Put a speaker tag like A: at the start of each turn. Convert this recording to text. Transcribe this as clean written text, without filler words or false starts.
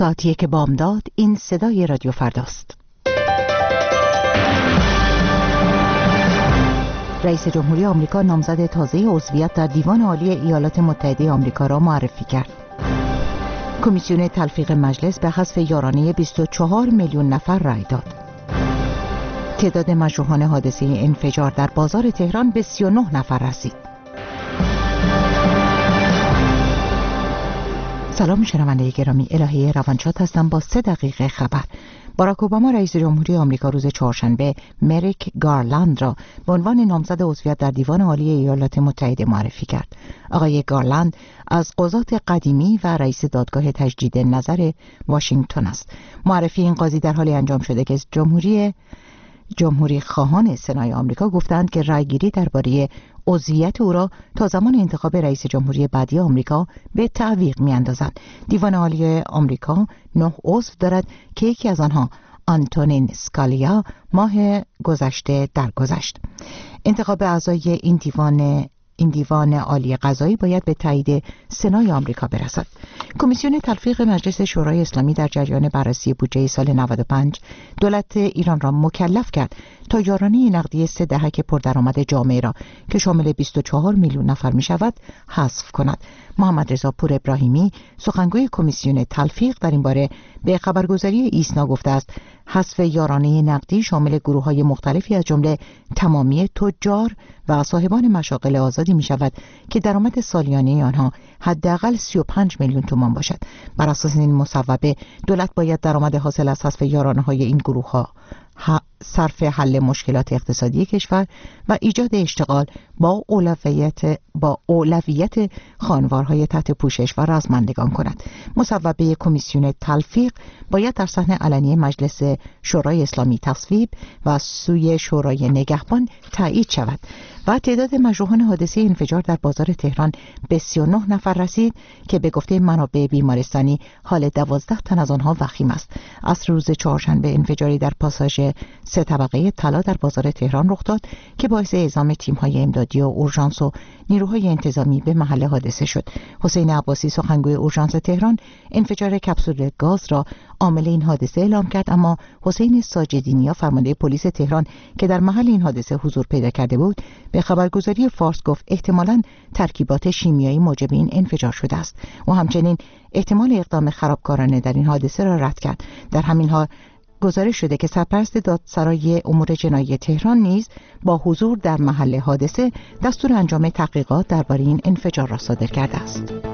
A: ساعت 1 بامداد. این صدای رادیو فرداست. رئیس جمهوری آمریکا نامزد تازه عضویت در دیوان عالی ایالات متحده آمریکا را معرفی کرد. کمیسیون تلفیق مجلس به حذف یارانه 24 میلیون نفر رأی داد. تعداد مجروحان حادثه انفجار در بازار تهران به 39 نفر رسید. سلام شنونده گرامی، الهه روانشاد هستم با 3 دقیقه خبر. باراک اوباما رئیس جمهوری آمریکا روز چهارشنبه مریک گارلند را به عنوان نامزد عضویت در دیوان عالی ایالات متحده معرفی کرد. آقای گارلند از قضات قدیمی و رئیس دادگاه تجدید نظر واشنگتن است. معرفی این قاضی در حالی انجام شده که جمهوری خواهان سنای آمریکا گفتند که رأیگیری درباره عضویت او را تا زمان انتخاب رئیس جمهوری بعدی آمریکا به تعویق می‌اندازند. دیوان عالی آمریکا 9 عضو دارد که یکی از آنها آنتونین اسکالیا ماه گذشته درگذشت. انتخاب اعضای این دیوان عالی قضایی باید به تایید سنای آمریکا برسد. کمیسیون تلفیق مجلس شورای اسلامی در جریان بررسی بودجه سال 95 دولت ایران را مکلف کرد تا یارانه نقدی 3 دهک پردرآمد جامعه را که شامل 24 میلیون نفر می شود حذف کند. محمد رضا پور ابراهیمی سخنگوی کمیسیون تلفیق در این باره به خبرگزاری ایسنا گفته است حذف یارانه نقدی شامل گروه‌های مختلفی از جمله تمامی تجار و صاحبان مشاغل آزادی می شود که درآمد سالیانه آنها حداقل 35 میلیون تومان باشد. بر اساس این مصوبه دولت باید درآمد حاصل از حذف یارانه‌های این گروه‌ها صرف حل مشکلات اقتصادی کشور و ایجاد اشتغال با اولویت خانوارهای تحت پوشش و رزمندگان کند. مصوبه کمیسیون تلفیق باید در صحن علنی مجلس شورای اسلامی تصویب و سوی شورای نگهبان تایید شود. و تعداد مجروحان حادثه انفجار در بازار تهران به 39 نفر رسید که به گفته منابع بیمارستانی حال 12 تن از آنها وخیم است. عصر روز چهارشنبه انفجاری در پاساژ 3 طبقه طلا در بازار تهران رخ داد که باعث اعزام تیم‌های امدادی و اورژانس و نیروهای انتظامی به محل حادثه شد. حسین عباسی سخنگوی اورژانس تهران انفجار کپسول گاز را عامل این حادثه اعلام کرد، اما حسین ساجدینیا فرمانده پلیس تهران که در محل این حادثه حضور پیدا کرده بود به خبرگزاری فارس گفت احتمالاً ترکیبات شیمیایی موجب این انفجار شده است و همچنین احتمال اقدام خرابکارانه در این حادثه را رد کرد. در همین حال گزارش شده که سرپرست دادسرای امور جنایی تهران نیز با حضور در محل حادثه دستور انجام تحقیقات درباره این انفجار را صادر کرده است.